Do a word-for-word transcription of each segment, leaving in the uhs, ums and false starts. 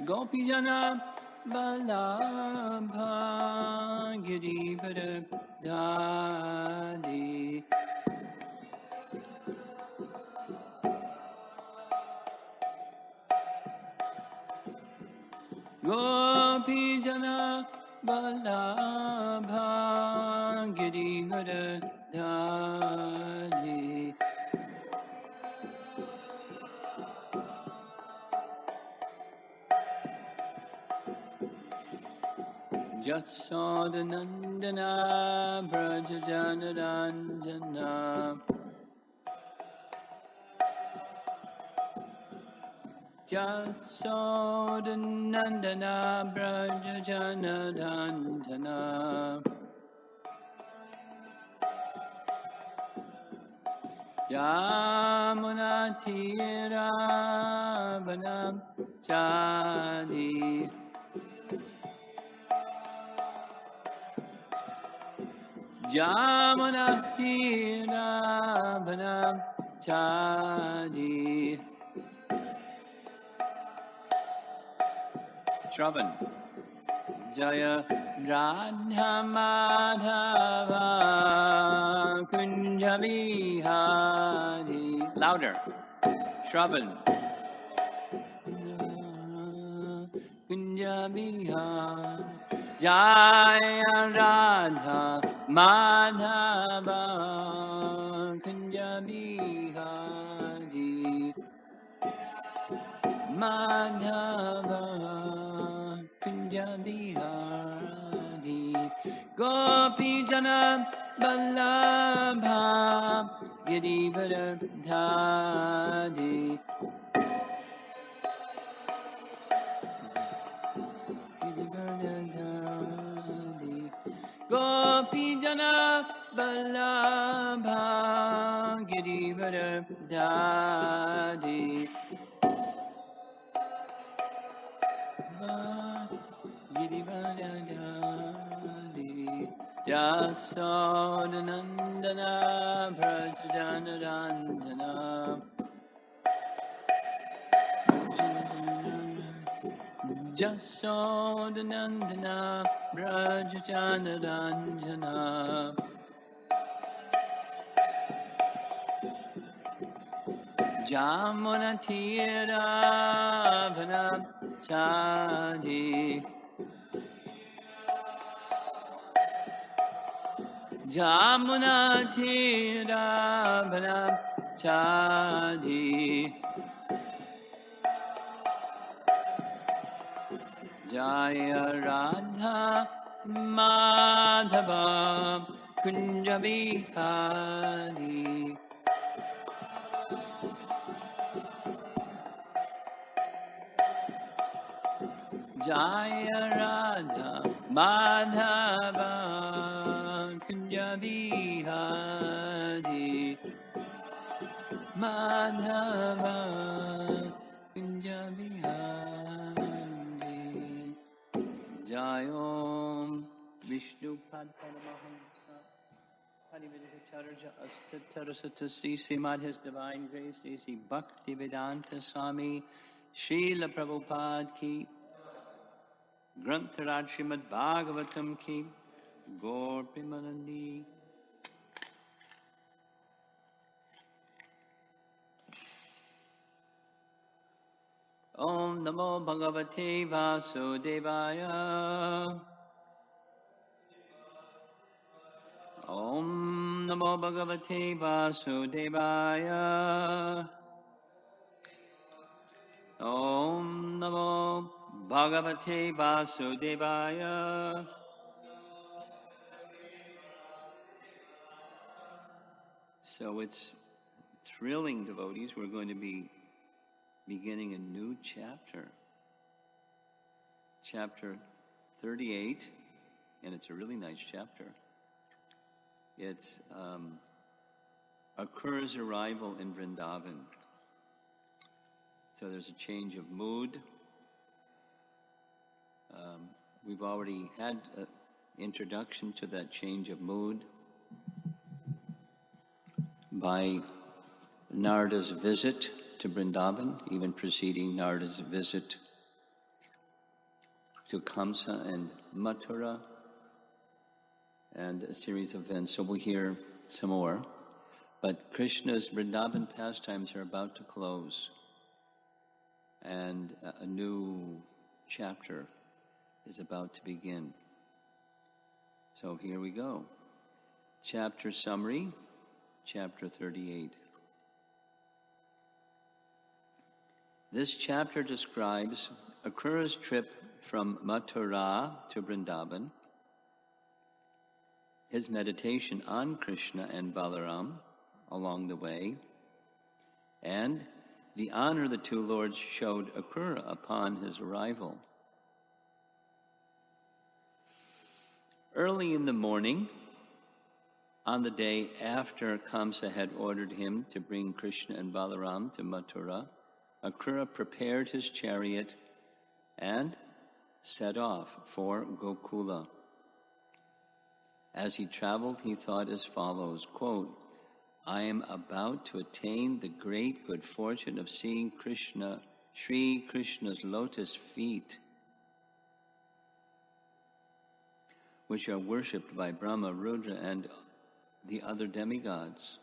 Gopijana Vallabha Girivardhari Gopijana Vallabha Girivardhari Jasodanandana Brajajanaranjana Jasodanandana Brajajanaranjana Jamunatira Vanam Jadi Jamunatira Vanam Jadi Shravan Jaya Radha Madhava Kunja Vihari. Louder. Shravan Kunja Vihari. Jaya Radha Madhava Kunja Vihari. Madhava Kunja Vihari. Gopijana Vallabha Girivardhari Girivardhari Gopijana Vallabha Girivardhari Girivardhari Jasodanandana Brajajanaranjana Jasodanandana Brajajanaranjana Jamunatira Vanam Jadi Jamunatira Vanam Jadi Jaya Radha Madhava Kunja Vihari Jaya Radha Madhava Kunja Vihari Madhava Kunja Vihari Jayom Vishnu Padmanamahamsa Harivedacharya Astatarasatasi Srimad His Divine Grace A C Bhaktivedanta Swami Srila Prabhupada Ki Grantharaj Srimad Bhagavatam Ki Gaur Premanandi. Om Namo Bhagavate Vasudevaya. Om Namo Bhagavate Vasudevaya. Om Namo Bhagavate Vasudevaya. So it's thrilling, devotees. We're going to be beginning a new chapter. Chapter thirty-eight, and it's a really nice chapter. It's um, Akrura's arrival in Vrindavan. So there's a change of mood. Um, we've already had an introduction to that change of mood by Narada's visit to Vrindavan, even preceding Narada's visit to Kamsa and Mathura, and a series of events. So we'll hear some more. But Krishna's Vrindavan pastimes are about to close, and a new chapter is about to begin. So here we go. Chapter summary, chapter thirty-eight. This chapter describes Akrura's trip from Mathura to Vrindavan, his meditation on Krishna and Balaram along the way, and the honor the two lords showed Akrura upon his arrival. Early in the morning, on the day after Kamsa had ordered him to bring Krishna and Balaram to Mathura, Akrura prepared his chariot and set off for Gokula. As he traveled, he thought as follows, quote, I am about to attain the great good fortune of seeing Krishna, Sri Krishna's lotus feet, which are worshipped by Brahma, Rudra, and the other demigods.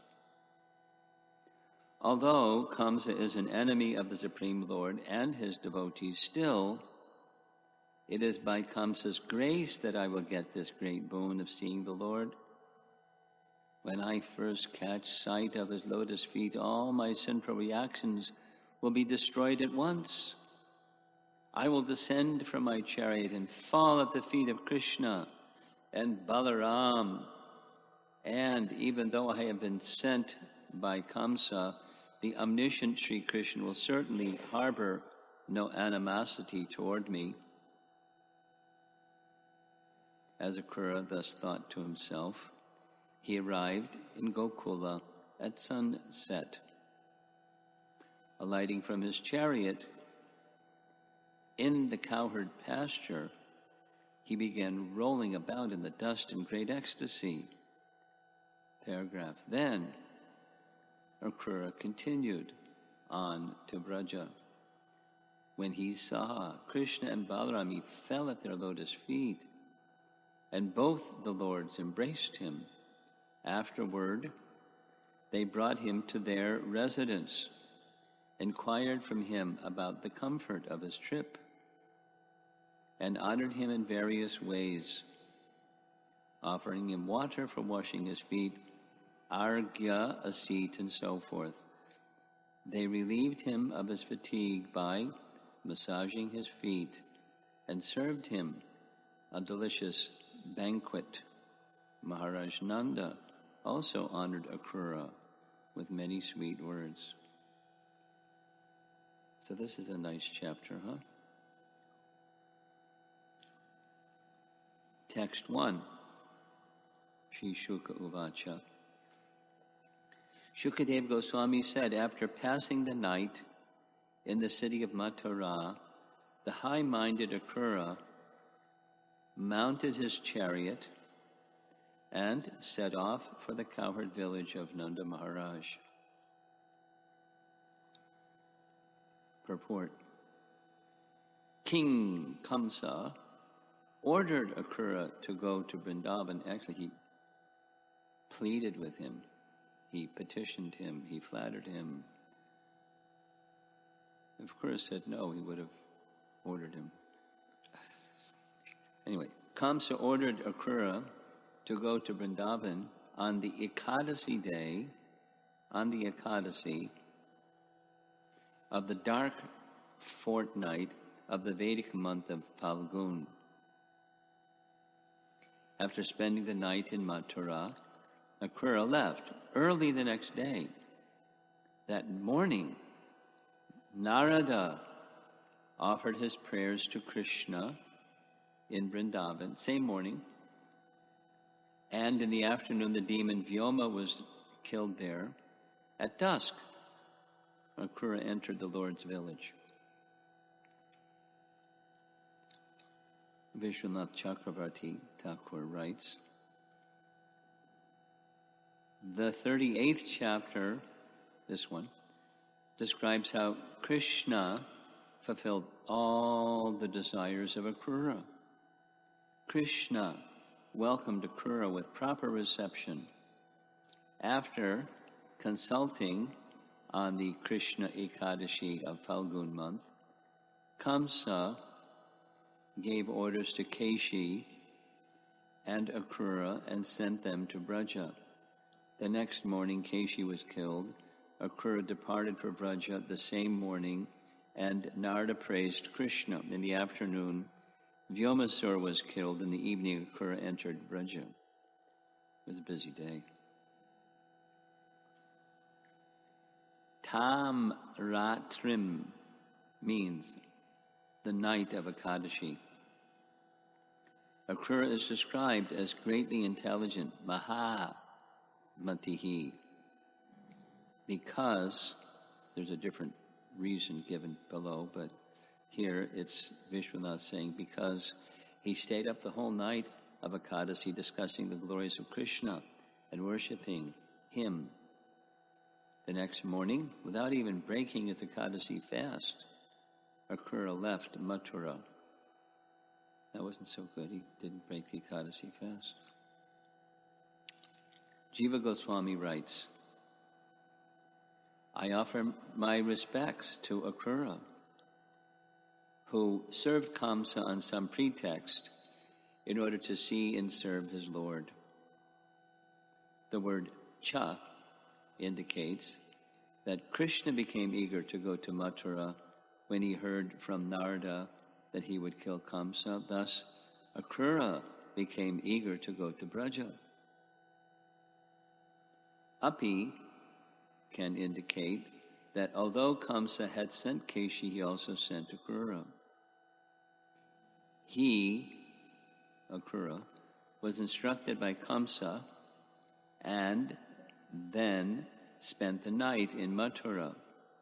Although Kamsa is an enemy of the Supreme Lord and his devotees, still, it is by Kamsa's grace that I will get this great boon of seeing the Lord. When I first catch sight of his lotus feet, all my sinful reactions will be destroyed at once. I will descend from my chariot and fall at the feet of Krishna and Balaram. And even though I have been sent by Kamsa, the omniscient Sri Krishna will certainly harbor no animosity toward me. As Akrura thus thought to himself, he arrived in Gokula at sunset. Alighting from his chariot in the cowherd pasture, he began rolling about in the dust in great ecstasy. Paragraph. Then Akrura continued on to Braja. When he saw Krishna and Balaram, he fell at their lotus feet, and both the lords embraced him. Afterward, they brought him to their residence, inquired from him about the comfort of his trip, and honored him in various ways, offering him water for washing his feet, argya, a seat, and so forth. They relieved him of his fatigue by massaging his feet and served him a delicious banquet. Maharaj Nanda also honored Akrura with many sweet words. So this is a nice chapter, huh? Text one, Sri Shuka Uvacha. Shukadev Goswami said, after passing the night in the city of Mathura, the high-minded Akrura mounted his chariot and set off for the cowherd village of Nanda Maharaj. Purport. King Kamsa ordered Akrura to go to Vrindavan. Actually, he pleaded with him. He petitioned him. He flattered him. If Akrura said no, he would have ordered him. Anyway, Kamsa ordered Akrura to go to Vrindavan on the Ekadasi day, on the Ekadasi of the dark fortnight of the Vedic month of Falgun. After spending the night in Mathura, Akrura left early the next day. That morning, Narada offered his prayers to Krishna in Vrindavan, same morning, and in the afternoon the demon Vyoma was killed there. At dusk, Akrura entered the Lord's village. Vishwanath Chakravarti Thakur writes, the thirty-eighth chapter, this one, describes how Krishna fulfilled all the desires of Akrura. Krishna welcomed Akrura with proper reception. After consulting on the Krishna Ekadashi of Falgun month, Kamsa gave orders to Keshi and Akrura and sent them to Braja. The next morning, Keshi was killed. Akrura departed for Braja the same morning, and Narada praised Krishna. In the afternoon, Vyomasura was killed. In the evening, Akrura entered Braja. It was a busy day. Tam Ratrim means the night of Ekadashi. Akrura is described as greatly intelligent, Maha Matihi, because there's a different reason given below, but here it's Vishwanath saying because he stayed up the whole night of Ekadasi discussing the glories of Krishna and worshipping him. The next morning, without even breaking his Ekadasi fast, Akrura left Mathura. That wasn't so good. He didn't break the Ekadasi fast. Jiva Goswami writes, I offer my respects to Akrura, who served Kamsa on some pretext in order to see and serve his Lord. The word cha indicates that Krishna became eager to go to Mathura when he heard from Narada that he would kill Kamsa. Thus, Akrura became eager to go to Braja. Api can indicate that although Kamsa had sent Keshi, he also sent Akrura. He, Akrura, was instructed by Kamsa and then spent the night in Mathura.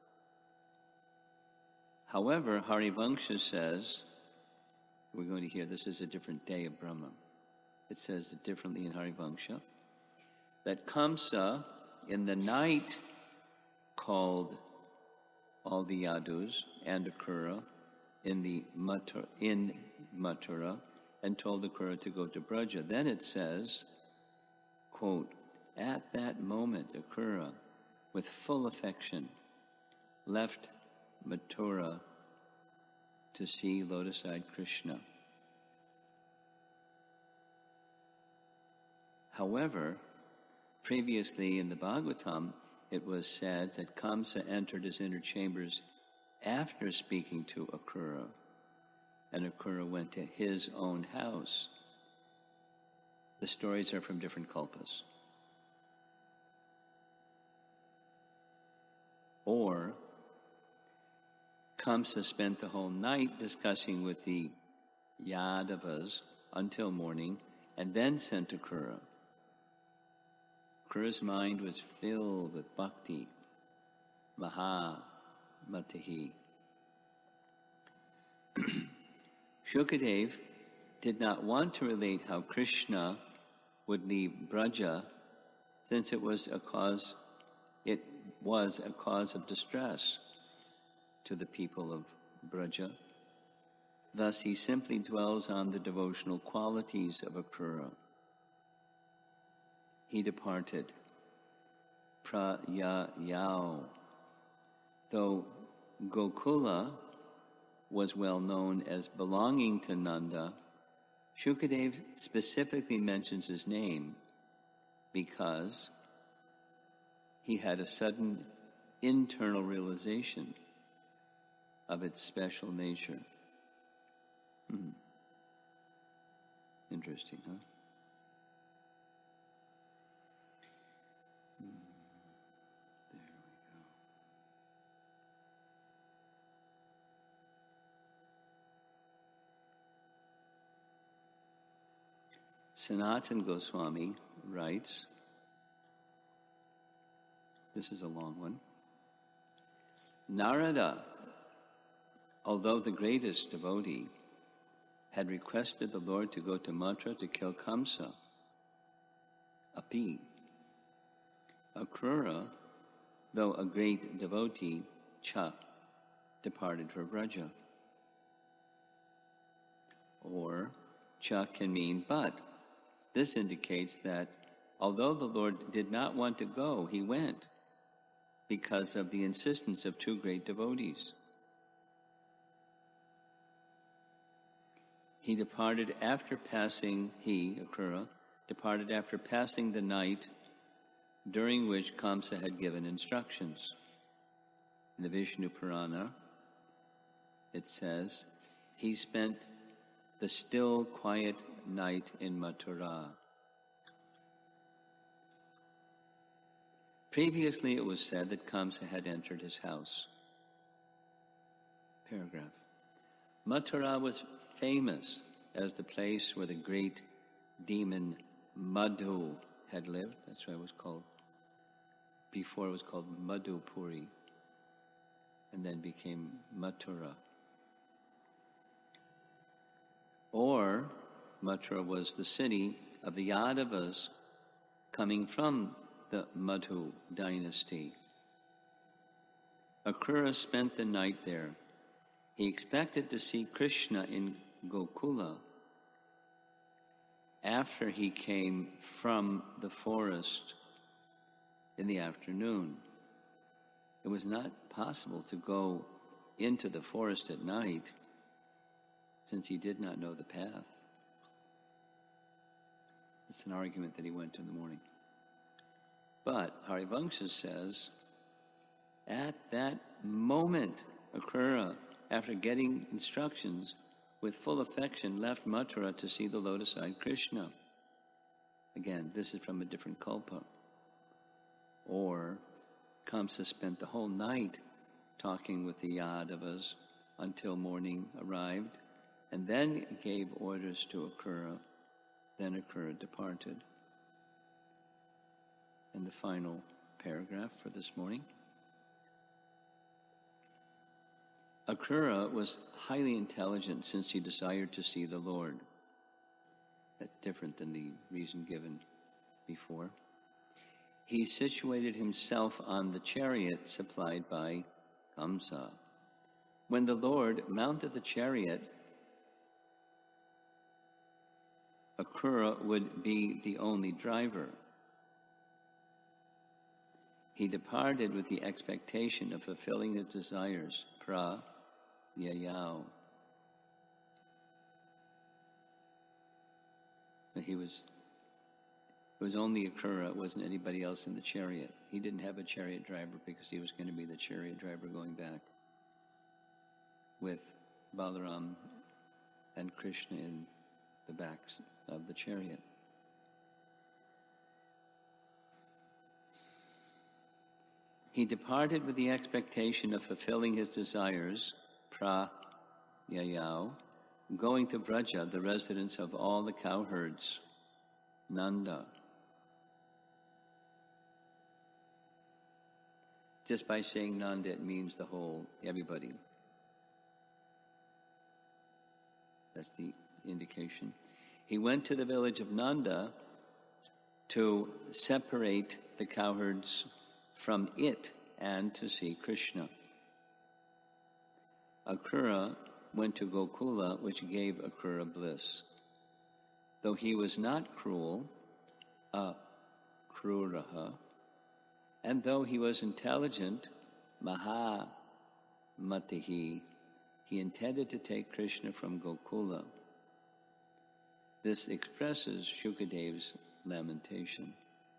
However, Harivangsha says, we're going to hear this is a different day of Brahma. It says it differently in Harivangsha, that Kamsa, in the night, called all the Yadus and Akrura in the Mathura, in Mathura and told Akrura to go to Braja. Then it says, quote, at that moment, Akrura, with full affection, left Mathura to see lotus-eyed Krishna. However, previously in the Bhagavatam, it was said that Kamsa entered his inner chambers after speaking to Akrura, and Akrura went to his own house. The stories are from different kalpas. Or, Kamsa spent the whole night discussing with the Yadavas until morning, and then sent Akrura. Akrura's mind was filled with bhakti, Maha Matihi. Shukadev did not want to relate how Krishna would leave Braja, since it was a cause, it was a cause of distress to the people of Braja. Thus, he simply dwells on the devotional qualities of Akrura. He departed, prayayao. Though Gokula was well known as belonging to Nanda, Shukadev specifically mentions his name because he had a sudden internal realization of its special nature. Hmm. Interesting, huh? Hmm. There we go. Sanatana Goswami writes, this is a long one, Narada, although the greatest devotee, had requested the Lord to go to Mathura to kill Kamsa, Api. Akrura, though a great devotee, Cha, departed for Braja. or cha can mean but. This indicates that although the Lord did not want to go, he went because of the insistence of two great devotees. He departed after passing, he, Akrura, departed after passing the night during which Kamsa had given instructions. In the Vishnu Purana, it says, he spent the still, quiet night in Mathura. Previously, it was said that Kamsa had entered his house. Paragraph. Mathura was famous as the place where the great demon Madhu had lived. That's why it was called, before it was called Madhupuri, and then became Mathura. Or, Mathura was the city of the Yadavas coming from the Madhu dynasty. Akrura spent the night there. He expected to see Krishna in Gokula after he came from the forest in the afternoon. It was not possible to go into the forest at night since he did not know the path. It's an argument that he went in the morning. But Harivangsha says, at that moment, Akrura, after getting instructions, with full affection, left Mathura to see the lotus-eyed Krishna. Again, this is from a different kalpa. Or, Kamsa spent the whole night talking with the Yadavas until morning arrived, and then gave orders to Akrura. Then Akrura departed. And the final paragraph for this morning. Akrura was highly intelligent since he desired to see the Lord. That's different than the reason given before. He situated himself on the chariot supplied by Kamsa. When the Lord mounted the chariot, Akrura would be the only driver. He departed with the expectation of fulfilling his desires, pra yayao. But he was, it was only Akrura, it wasn't anybody else in the chariot. He didn't have a chariot driver because he was going to be the chariot driver going back with Balaram and Krishna in the backs of the chariot. He departed with the expectation of fulfilling his desires, pra yayao, going to Vraja, the residence of all the cowherds, Nanda. Just by saying Nanda, it means the whole, everybody. That's the indication. He went to the village of Nanda to separate the cowherds from it and to see Krishna. Akrura went to Gokula, which gave Akrura bliss. Though he was not cruel, akruraha, and though he was intelligent, maha matihi, he intended to take Krishna from Gokula. This expresses Shukadev's lamentation.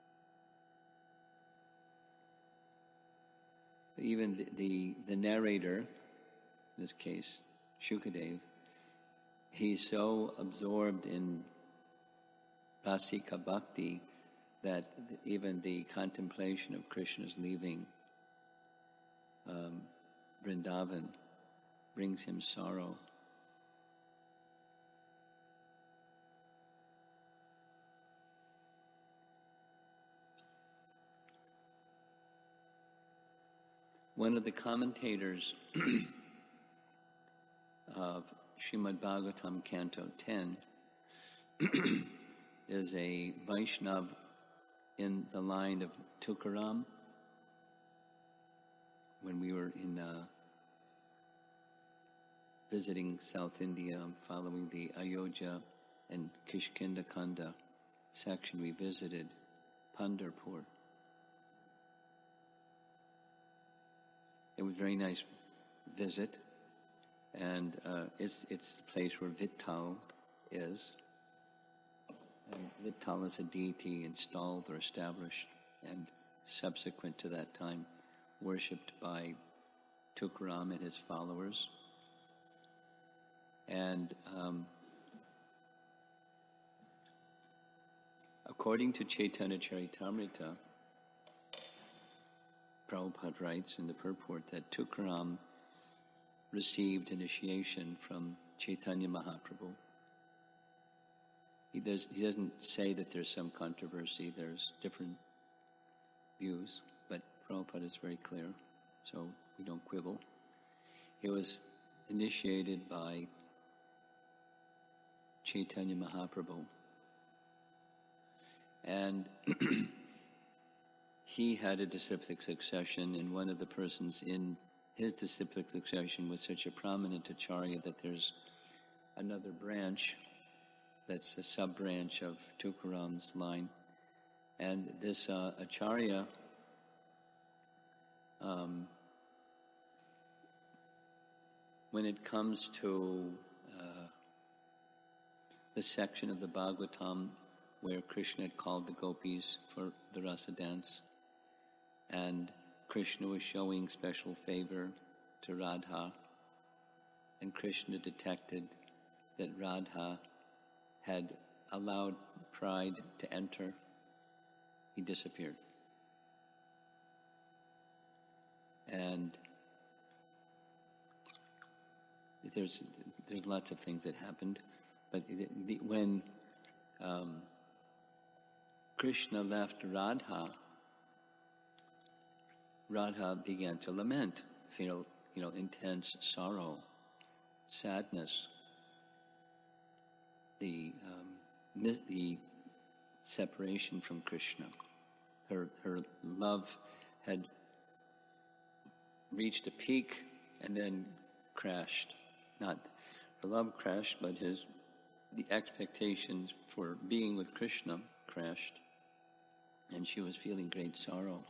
Even the, the, the narrator, in this case, Shukadev, he's so absorbed in Rasika Bhakti that even the contemplation of Krishna's leaving um, Vrindavan brings him sorrow. One of the commentators of Srimad Bhagavatam, Canto ten, is a Vaishnav in the line of Tukaram. When we were in uh, visiting South India, following the Ayodhya and Kishkinda Kanda section, we visited Pandharpur. It was a very nice visit, and uh, it's it's the place where Vitthal is. And Vitthal is a deity installed or established, and subsequent to that time, worshipped by Tukaram and his followers. And um, according to Chaitanya Charitamrita, Prabhupada writes in the purport that Tukaram received initiation from Chaitanya Mahaprabhu. He, does, he doesn't say that there's some controversy, there's different views, but Prabhupada is very clear, so we don't quibble. He was initiated by Chaitanya Mahaprabhu. And he had a disciplic succession, and one of the persons in his disciplic succession was such a prominent acharya that there's another branch that's a sub-branch of Tukaram's line. And this uh, acharya um, when it comes to uh, the section of the Bhagavatam where Krishna had called the gopis for the rasa dance, and Krishna was showing special favor to Radha, and Krishna detected that Radha had allowed pride to enter, he disappeared. And there's there's lots of things that happened, but the, the, when um, Krishna left Radha, Radha began to lament, feel you know intense sorrow, sadness. The um, the separation from Krishna, her her love had reached a peak and then crashed. Not her love crashed, but his the expectations for being with Krishna crashed, and she was feeling great sorrow.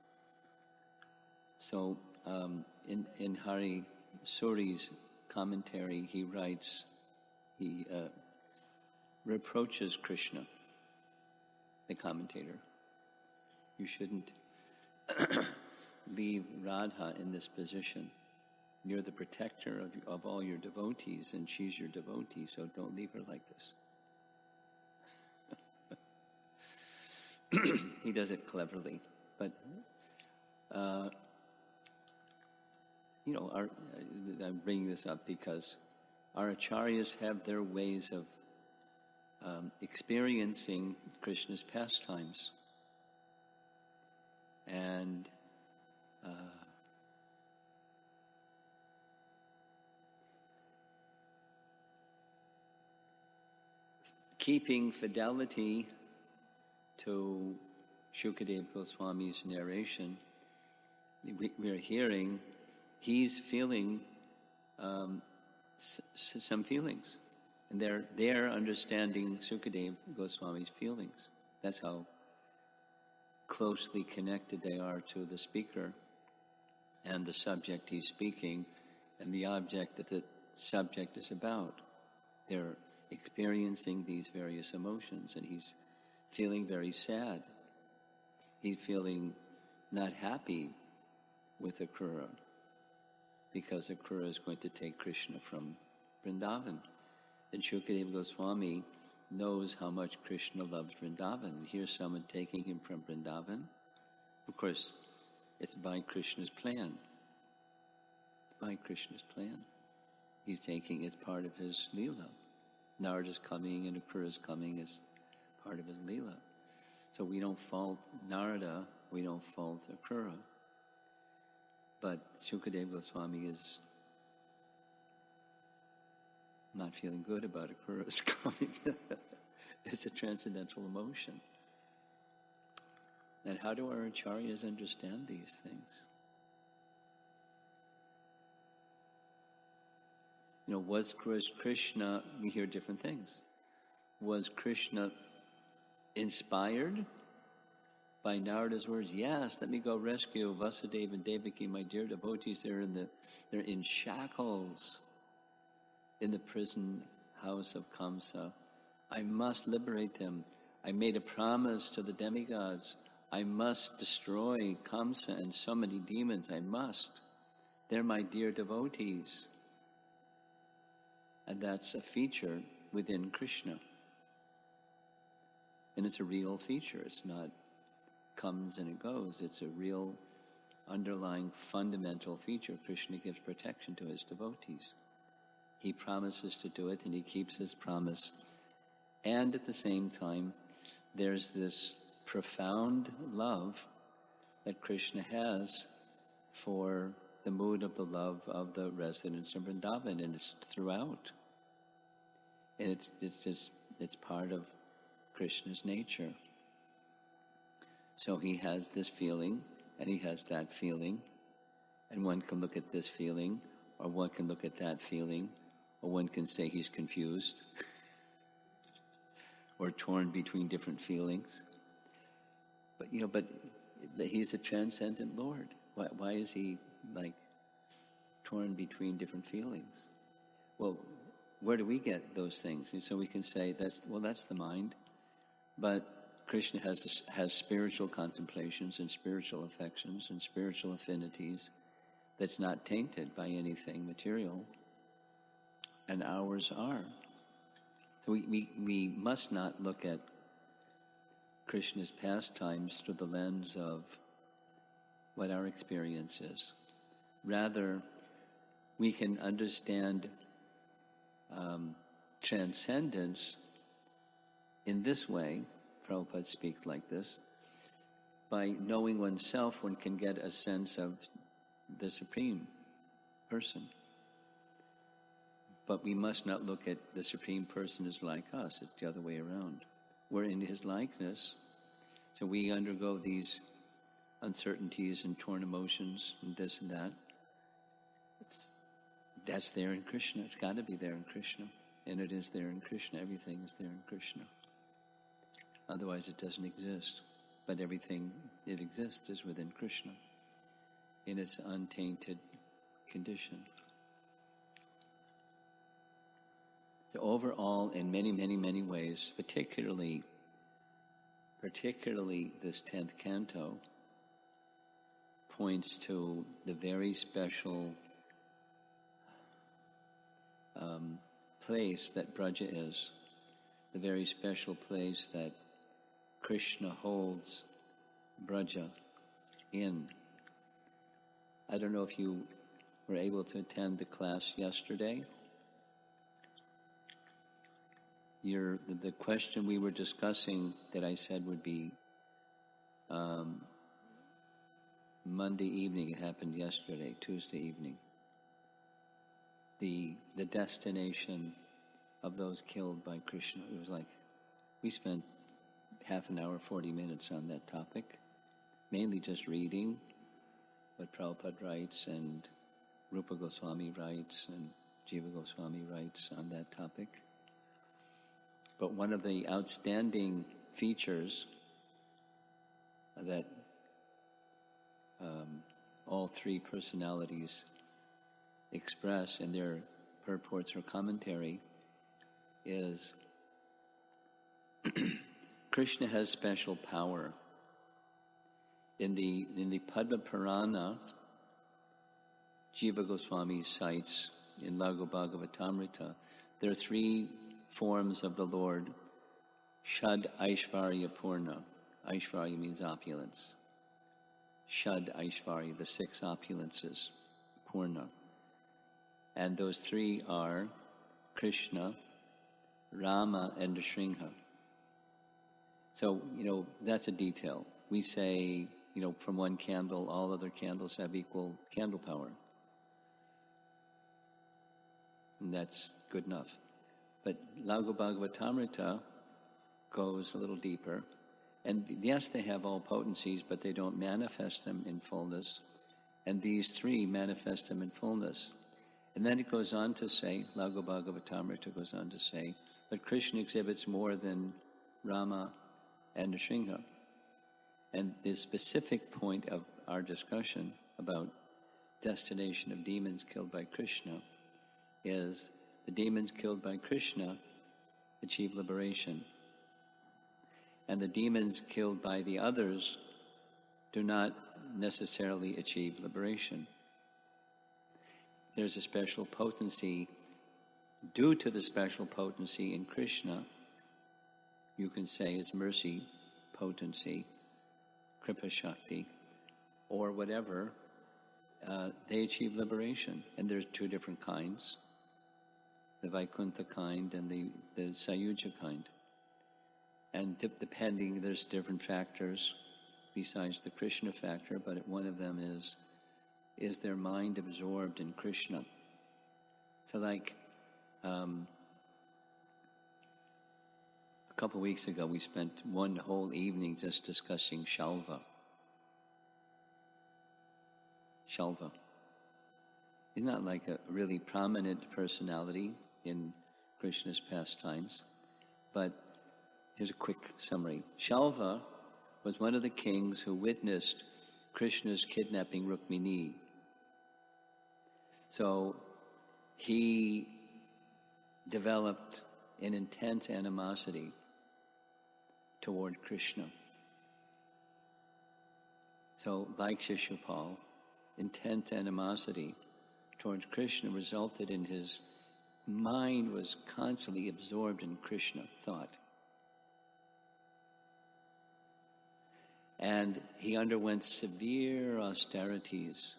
So um, in in Hari Suri's commentary, he writes, he uh, reproaches Krishna, the commentator. You shouldn't leave Radha in this position. You're the protector of, of all your devotees, and she's your devotee, so don't leave her like this. He does it cleverly, but uh, you know, our, I'm bringing this up because our acharyas have their ways of um, experiencing Krishna's pastimes, and uh, keeping fidelity to Shukadev Goswami's narration, we, we're hearing he's feeling um, s- s- some feelings, and they're they're understanding Shukadev Goswami's feelings. That's how closely connected they are to the speaker and the subject he's speaking and the object that the subject is about. They're experiencing these various emotions, and he's feeling very sad. He's feeling not happy with Akrura because Akrura is going to take Krishna from Vrindavan. And Shukadev Goswami knows how much Krishna loves Vrindavan. Here's someone taking him from Vrindavan. Of course, it's by Krishna's plan. It's by Krishna's plan. He's taking, it's part of his Leela. Narada's coming and Akrura's coming as part of his Leela. So we don't fault Narada, we don't fault Akrura. But Shukadev Goswami is not feeling good about Akrura's coming. It's a transcendental emotion. And how do our acharyas understand these things? You know, was Krishna, we hear different things. Was Krishna inspired by Narada's words? Yes, let me go rescue Vasudeva and Devaki, my dear devotees. They're in the, they're in shackles in the prison house of Kamsa. I must liberate them. I made a promise to the demigods. I must destroy Kamsa and so many demons. I must. They're my dear devotees. And that's a feature within Krishna. And it's a real feature. It's not comes and it goes. It's a real underlying fundamental feature. Krishna gives protection to his devotees. He promises to do it and he keeps his promise. And at the same time, there's this profound love that Krishna has for the mood of the love of the residents of Vrindavan, and it's throughout. And it's, it's just, it's part of Krishna's nature. So he has this feeling, and he has that feeling, and one can look at this feeling, or one can look at that feeling, or one can say he's confused, or torn between different feelings. But, you know, but he's the transcendent Lord. Why, why is he, like, torn between different feelings? Well, where do we get those things? And so we can say, that's well, that's the mind. But Krishna has has spiritual contemplations and spiritual affections and spiritual affinities that's not tainted by anything material, and ours are. So we, we, we must not look at Krishna's pastimes through the lens of what our experience is. Rather, we can understand um, transcendence in this way. Prabhupada speaks like this. By knowing oneself, one can get a sense of the Supreme Person. But we must not look at the Supreme Person as like us. It's the other way around. We're in his likeness. So we undergo these uncertainties and torn emotions and this and that. It's, that's there in Krishna. It's got to be there in Krishna. And it is there in Krishna. Everything is there in Krishna. Otherwise it doesn't exist. But everything it exists is within Krishna in its untainted condition. So overall, in many, many, many ways, particularly, particularly this tenth canto points to the very special um, place that Braja is, the very special place that Krishna holds Braja in. I don't know if you were able to attend the class yesterday. Your, the question we were discussing that I said would be um, Monday evening, it happened yesterday, Tuesday evening. The, the destination of those killed by Krishna. It was like, we spent half an hour, forty minutes on that topic, mainly just reading what Prabhupada writes and Rupa Goswami writes and Jiva Goswami writes on that topic. But one of the outstanding features that um, all three personalities express in their purports or commentary is Krishna has special power. In the in the Padma Purana, Jiva Goswami cites in Lagu Bhagavatamrita, there are three forms of the Lord. Shad Aishvarya Purna. Aishvarya means opulence. Shad Aishvarya, the six opulences, Purna. And those three are Krishna, Rama, and Nrsimha. So, you know, that's a detail. We say, you know, from one candle, all other candles have equal candle power. And that's good enough. But Lagu Bhagavatamrita goes a little deeper. And yes, they have all potencies, but they don't manifest them in fullness. And these three manifest them in fullness. And then it goes on to say, Laghu Bhagavatamrita goes on to say, but Krishna exhibits more than Rama and Nrsimha. And the specific point of our discussion about destination of demons killed by Krishna is the demons killed by Krishna achieve liberation. And the demons killed by the others do not necessarily achieve liberation. There's a special potency. Due to the special potency in Krishna, you can say his mercy potency, Kripa Shakti, or whatever, uh, they achieve liberation. And there's two different kinds, the Vaikuntha kind and the, the Sayuja kind. And de- depending, there's different factors besides the Krishna factor, but one of them is, is their mind absorbed in Krishna. So like, um, a couple weeks ago, we spent one whole evening just discussing Shalva. Shalva. He's not like a really prominent personality in Krishna's pastimes, but here's a quick summary. Shalva was one of the kings who witnessed Krishna's kidnapping Rukmini. So he developed an intense animosity toward Krishna. So, like Shishupal, intense animosity towards Krishna resulted in his mind was constantly absorbed in Krishna thought. And he underwent severe austerities,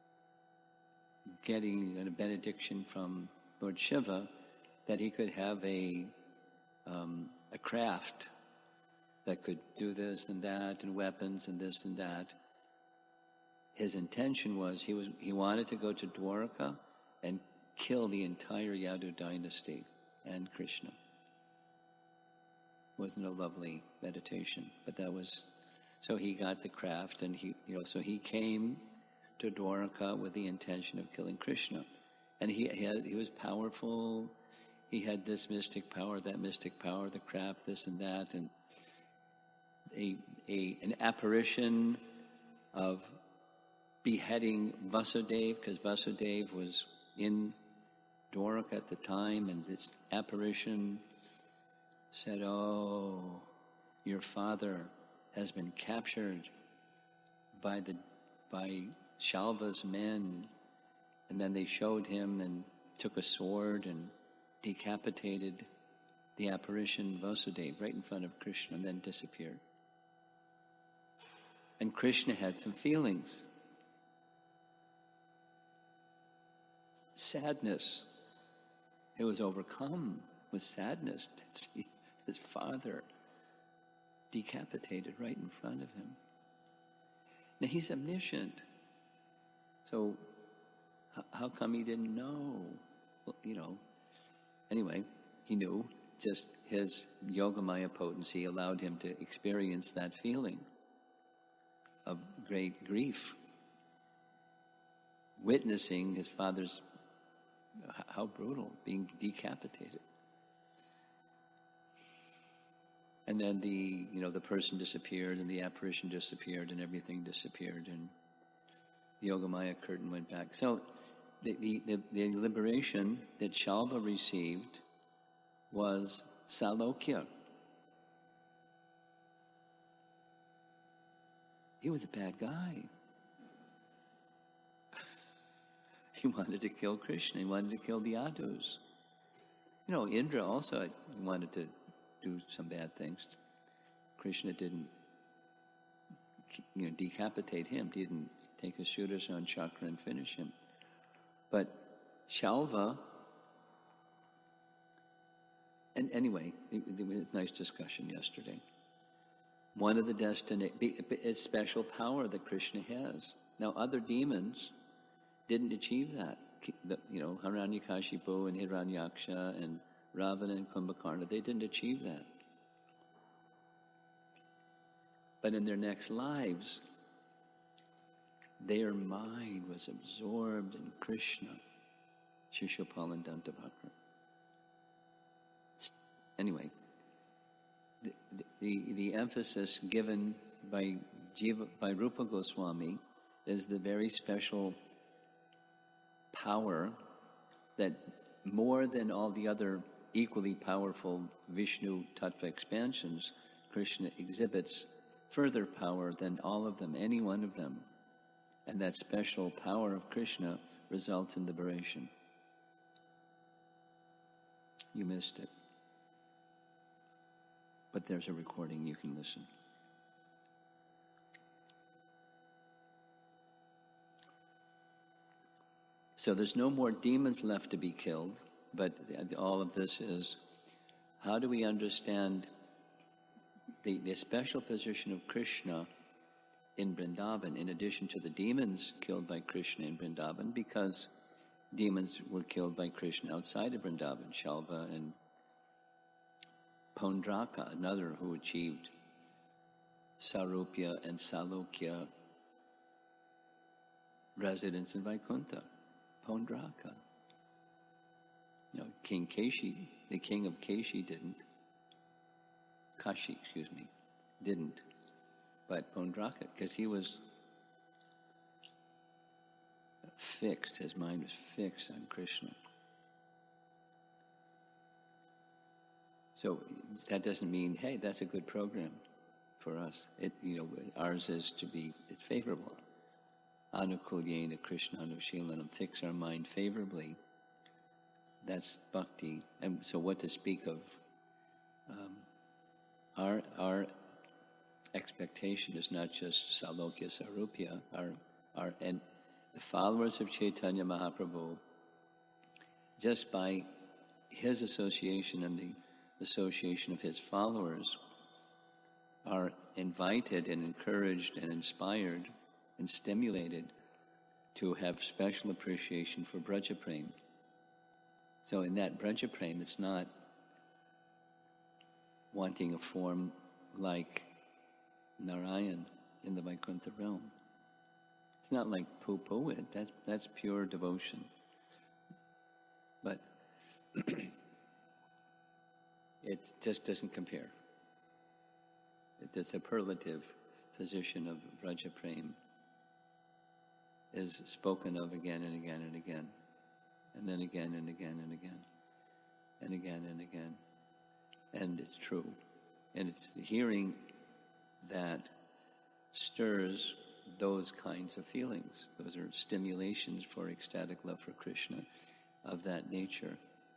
getting a benediction from Lord Shiva that he could have a um, a craft that could do this and that, and weapons and this and that. His intention was he was he wanted to go to Dwarka and kill the entire Yadu dynasty and Krishna. Wasn't a lovely meditation, but that was. So he got the craft, and he, you know, so he came to Dwarka with the intention of killing Krishna, and he he, had, he was powerful. He had this mystic power, that mystic power, the craft, this and that, and a a an apparition of beheading Vasudeva, because Vasudeva was in Dwarka at the time, and this apparition said, "Oh, your father has been captured by the by Shalva's men," and then they showed him and took a sword and decapitated the apparition Vasudeva right in front of Krishna, and then disappeared. And Krishna had some feelings. Sadness. He was overcome with sadness to see his father decapitated right in front of him. Now he's omniscient. So how, how come he didn't know? Well, you know, anyway, he knew. Just his Yogamaya potency allowed him to experience that feeling of great grief, witnessing his father's, how brutal, being decapitated. And then the, you know, the person disappeared, and the apparition disappeared, and everything disappeared, and the Yogamaya curtain went back. So the, the, the, the liberation that Shalva received was Salokya. He was a bad guy. He wanted to kill Krishna. He wanted to kill the Yadus. You know, Indra also wanted to do some bad things. Krishna didn't, you know, decapitate him. He didn't take a Sudarshan chakra and finish him. But Shalva, and anyway, it, it was a nice discussion yesterday. One of the destiny, it's special power that Krishna has. Now, other demons didn't achieve that. The, you know, Hiranyakashipu and Hiranyaksha and Ravana and Kumbhakarna, they didn't achieve that. But in their next lives, their mind was absorbed in Krishna. Shishupal and Dantavakra. Anyway, the, the, the emphasis given by, Jiva, by Rupa Goswami is the very special power that more than all the other equally powerful Vishnu Tattva expansions, Krishna exhibits further power than all of them, any one of them. And that special power of Krishna results in liberation. You missed it. But there's a recording, you can listen. So there's no more demons left to be killed, but all of this is, how do we understand the, the special position of Krishna in Vrindavan, in addition to the demons killed by Krishna in Vrindavan, because demons were killed by Krishna outside of Vrindavan, Shalva and Pondraka, another who achieved Sarupya and Salokya residence in Vaikuntha, Pondraka. You know, King Keshi, the king of Keshi didn't. Kashi, excuse me, didn't. But Pondraka, because he was fixed, his mind was fixed on Krishna. So that doesn't mean, hey, that's a good program for us. It, you know, ours is to be, it's favorable. Anukulyena Krishna Anushilanam, fix our mind favorably. That's bhakti. And so what to speak of? Um, our our expectation is not just Salokya Sarupya, our, our, and the followers of Chaitanya Mahaprabhu, just by his association and the association of his followers, are invited and encouraged and inspired and stimulated to have special appreciation for Braja Prem. So in that Braja Prem, it's not wanting a form like Narayan in the Vaikuntha realm. It's not like poo-poo it, that's, that's pure devotion. But it just doesn't compare. The superlative position of Braja Prem is spoken of again and again and again, and then again and again and again, and again and again. And it's true. And it's hearing that stirs those kinds of feelings. Those are stimulations for ecstatic love for Krishna of that nature.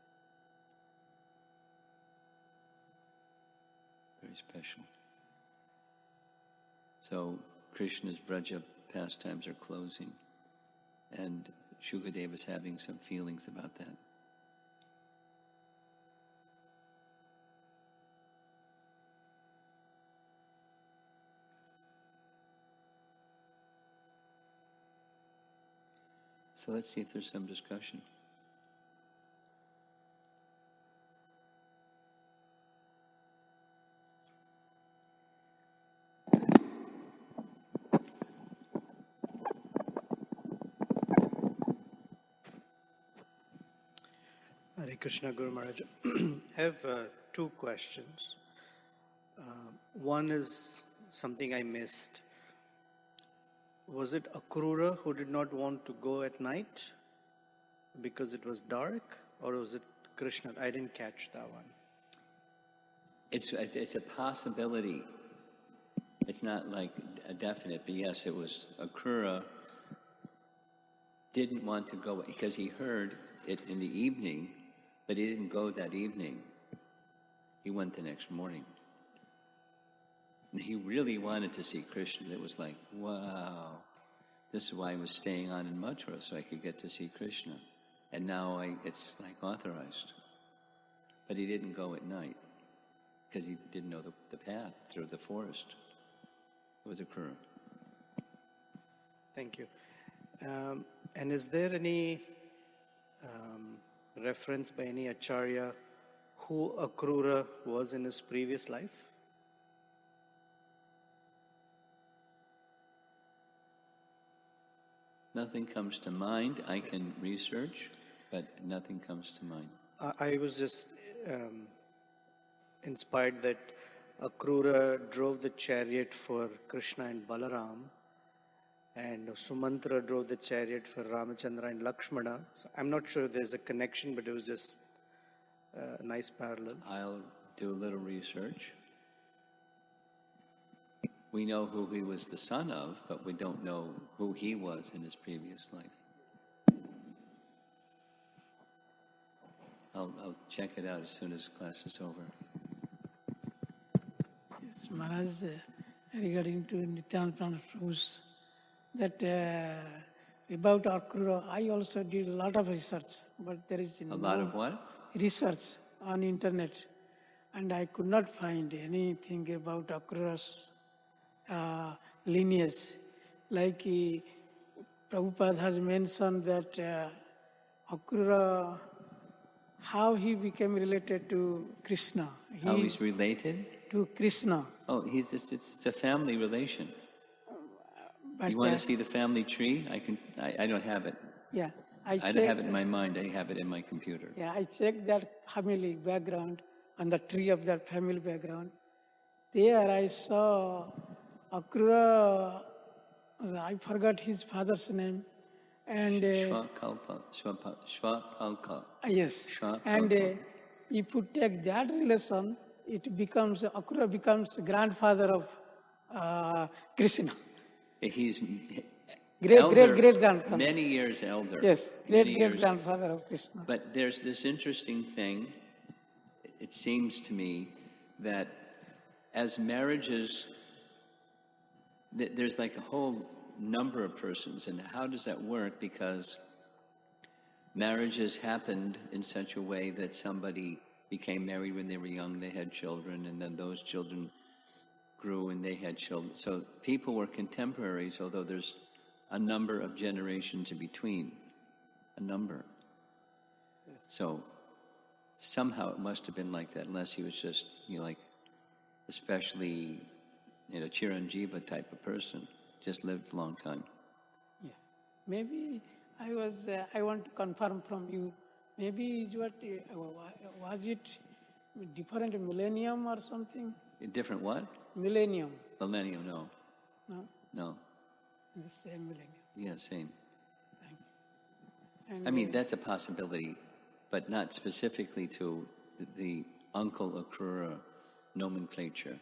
Very special. So Krishna's Vraja pastimes are closing, and Shukadeva is having some feelings about that. So let's see if there's some discussion. Hare Krishna, Guru Maharaj. I have uh, two questions. Uh, one is something I missed. Was it Akrura who did not want to go at night because it was dark, or was it Krishna? I didn't catch that one. It's it's a possibility. It's not like a definite, but yes, it was Akrura didn't want to go because he heard it in the evening, but he didn't go that evening. He went the next morning. And he really wanted to see Krishna. It was like, wow, this is why I was staying on in Mathura, so I could get to see Krishna. And now I, it's like authorized. But he didn't go at night because he didn't know the, the path through the forest. It was Akrura. Thank you. Um, and is there any um, reference by any Acharya who Akrura was in his previous life? Nothing comes to mind. I can research. but nothing comes to mind. Uh, I was just um, inspired that Akrura drove the chariot for Krishna and Balaram, and Sumantra drove the chariot for Ramachandra and Lakshmana. So I'm not sure if there's a connection, but it was just a nice parallel. I'll do a little research. We know who he was the son of, but we don't know who he was in his previous life. I'll, I'll check it out as soon as class is over. Yes, Maharaj, uh, regarding to Nityananda Prabhu's, that uh, about Akrura, I also did a lot of research, but there is A no lot of what? research on internet, and I could not find anything about Akrura's uh, lineage. Like uh, Prabhupada has mentioned that uh, Akrura, how he became related to Krishna. How He- he's related? to Krishna. Oh, he's it's, it's, it's a family relation. But You want uh, to see the family tree? I can. I, I don't have it. yeah, I I check, don't have it in my mind. I have it in my computer. yeah, I checked that family background and the tree of that family background. There I saw Akrura, I forgot his father's name, and uh, Shvakalpa, Shvapa, Shvapalka. yes, Shva- and uh, Palka. if you take that relation, it becomes Akrura becomes grandfather of uh, Krishna. He's Great, elder, great, great grandfather. Many years elder. Yes, many great, years- great grandfather of Krishna. But there's this interesting thing, it seems to me, that as marriages, th- there's like a whole number of persons. And how does that work? Because marriages happened in such a way that somebody became married when they were young, they had children, and then those children grew and they had children. So people were contemporaries, although there's a number of generations in between. A number. So somehow it must have been like that, unless he was just, you know, like, especially, you know, Chiranjeeva type of person, just lived a long time. Yes. Maybe I was, uh, I want to confirm from you, maybe is what, uh, was it different millennium or something? A different what? Millennium, Millennium, no. no? No. The same millennium. Yeah, same. Thank you. And, I mean, uh, that's a possibility, but not specifically to the, the Uncle Akrura nomenclature.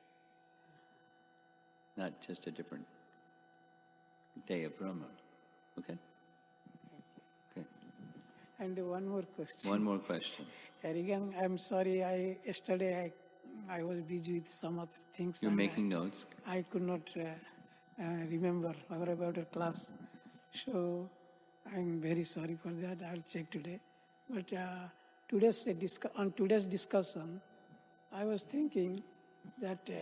Not just a different day of Brahma. Okay? Okay. and one more question. One more question. Again, I'm sorry, I, yesterday I, I was busy with some other things. You're and making notes. I, I could not uh, uh, remember our about a class. So I'm very sorry for that. I'll check today. But uh, today's uh, discu- on today's discussion, I was thinking that uh,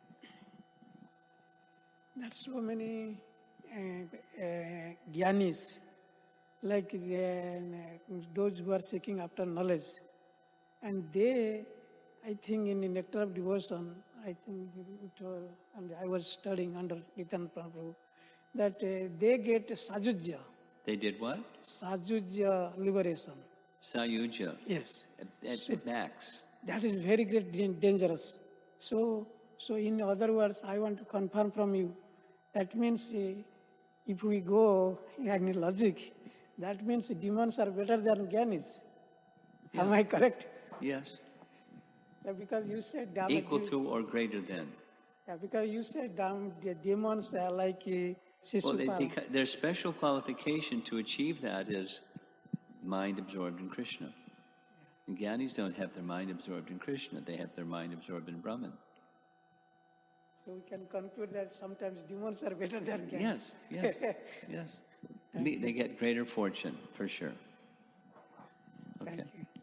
that so many uh, uh, gyanis, like the, uh, those who are seeking after knowledge, and they, I think in the Nectar of Devotion, I think it was, and I was studying under Nityananda Prabhu, that uh, they get sajujya, They did what? sajujya liberation. Sayuja. Yes, At, at, at max. that is very great dan- dangerous. So, so in other words, I want to confirm from you, that means uh, if we go in logic, that means demons are better than gyanis. Am Yeah. I correct? Yes. Yeah, because you said dam- Equal to or greater than. Yeah, because you said dam- the demons are like uh, Well, they, Sisupal. because their special qualification to achieve that is mind absorbed in Krishna. And Gyanis don't have their mind absorbed in Krishna, they have their mind absorbed in Brahman. So we can conclude that sometimes demons are better than gyanis. Yes, yes, yes. They, they get greater fortune, for sure. Thank Okay. you.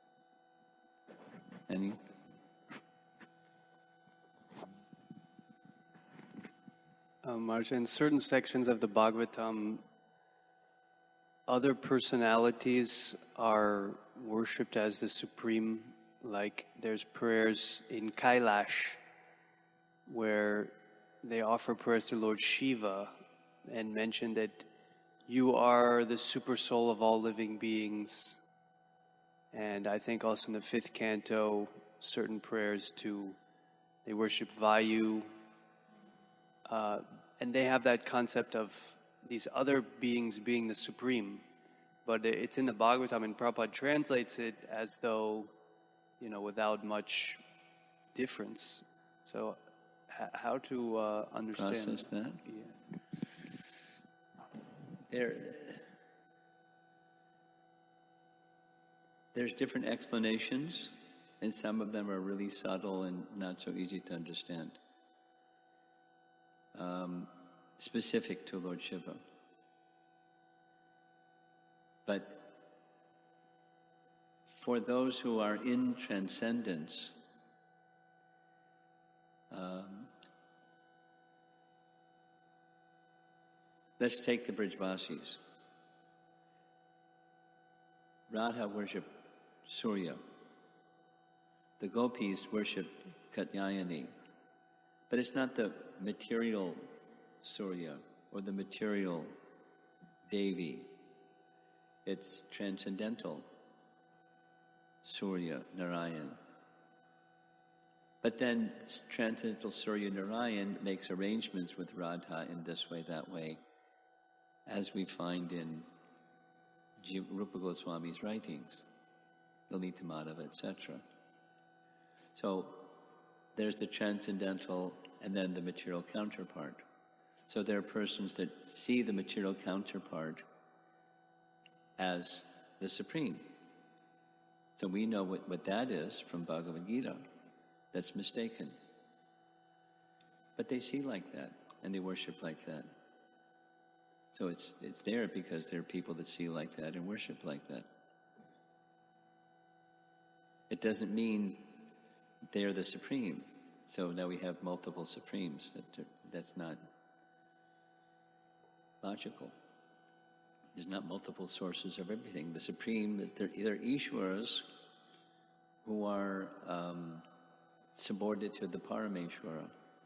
Any? Uh, Maharaj, in certain sections of the Bhagavatam, other personalities are worshipped as the supreme. Like there's prayers in Kailash where they offer prayers to Lord Shiva and mention that you are the super soul of all living beings. And I think also in the fifth canto, certain prayers to, they worship Vayu, uh, and they have that concept of these other beings being the supreme. But it's in the Bhagavatam, and Prabhupada translates it as though, you know, without much difference. So, h- how to uh, understand Process that? Yeah. There, there's different explanations, and some of them are really subtle and not so easy to understand. Um, specific to Lord Shiva. But for those who are in transcendence, um, let's take the Brijvasis. Radha worshiped Surya. The gopis worship Katyayani. But it's not the material Surya or the material Devi. It's transcendental Surya Narayan. But then transcendental Surya Narayan makes arrangements with Radha in this way, that way, as we find in G- Rupa Goswami's writings, Lalita Madhava, et cetera. So there's the transcendental and then the material counterpart. So there are persons that see the material counterpart as the supreme. So we know what, what that is from Bhagavad Gita. That's mistaken. But they see like that, and they worship like that. So it's it's there because there are people that see like that and worship like that. It doesn't mean they're the supreme. So now we have multiple supremes. That that's not logical. There's not multiple sources of everything. The supreme is they're either Ishwaras who are um, subordinate to the Parameshwara.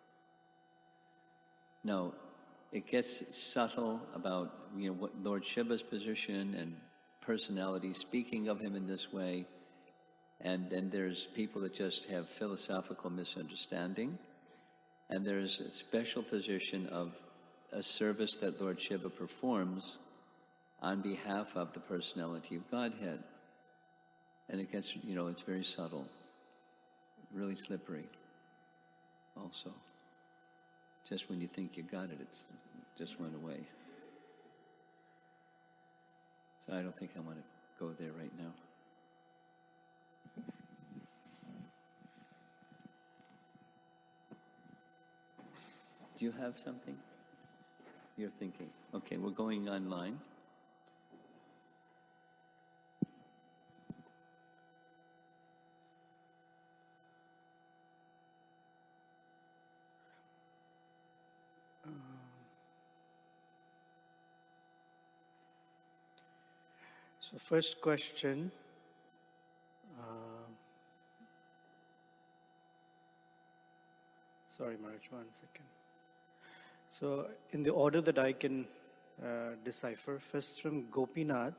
No, it gets subtle about you know what Lord Shiva's position and personality, speaking of him in this way, and then there's people that just have philosophical misunderstanding, and there's a special position of a service that Lord Shiva performs on behalf of the personality of Godhead. And it gets, you know, it's very subtle, really slippery also. Just when you think you got it, it's, it just went away. So I don't think I want to go there right now. Do you have something? You're thinking. Okay, we're going online. So first question, uh, sorry Maharaj, one second. So in the order that I can uh, decipher, first from Gopinath,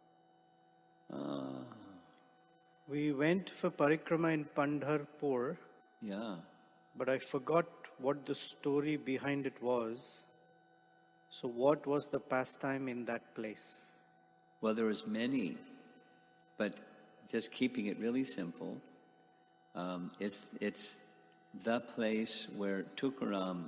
Ah, we went for parikrama in Pandharpur, yeah. but I forgot what the story behind it was. So what was the pastime in that place? Well, there was many, but just keeping it really simple, um, it's it's the place where Tukaram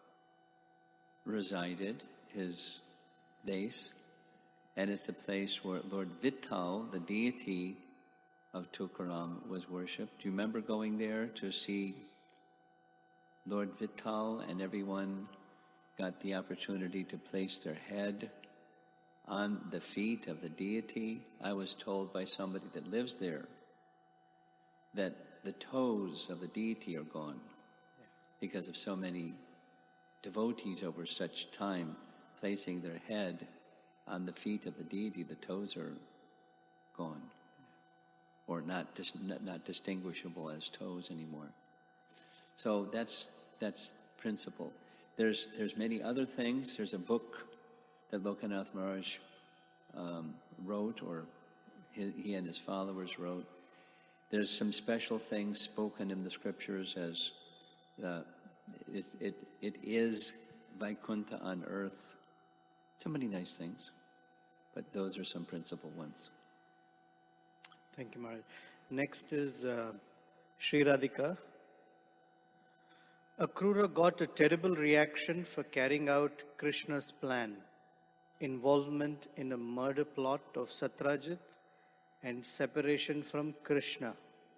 resided, his base, and it's a place where Lord Vitthal, the deity of Tukaram, was worshipped. Do you remember going there to see Lord Vitthal, and everyone got the opportunity to place their head on the feet of the deity? I was told by somebody that lives there that the toes of the deity are gone because of so many devotees over such time placing their head on the feet of the deity. The toes are gone, or not dis- not, not distinguishable as toes anymore. So that's that's principle. There's there's many other things. There's a book that Lokanath Maharaj um, wrote, or he, he and his followers wrote. There's some special things spoken in the scriptures as uh, it, it, it is Vaikuntha on earth. So many nice things, but those are some principal ones. Thank you, Maharaj. Next is uh, Sri Radhika. Akrura got a terrible reaction for carrying out Krishna's plan, involvement in a murder plot of Satrajit and separation from Krishna.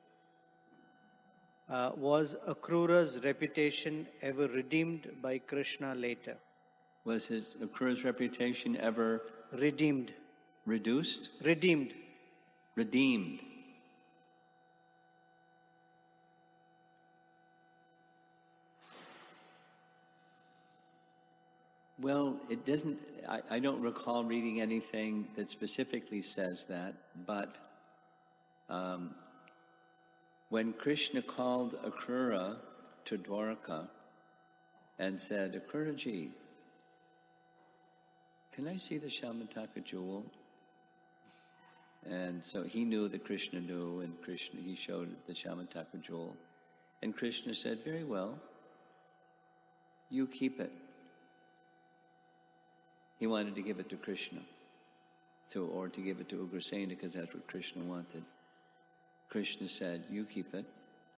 Uh, was Akrura's reputation ever redeemed by Krishna later? Was his Akrura's reputation ever Redeemed. reduced? Redeemed. Redeemed. Well, it doesn't, I, I don't recall reading anything that specifically says that, but um, when Krishna called Akrura to Dwarka and said, Akruraji, can I see the Shamataka jewel? And so he knew that Krishna knew, and Krishna, he showed the Shamataka jewel. And Krishna said, very well, you keep it. He wanted to give it to Krishna, so, or to give it to Ugrasena, because that's what Krishna wanted. Krishna said, you keep it.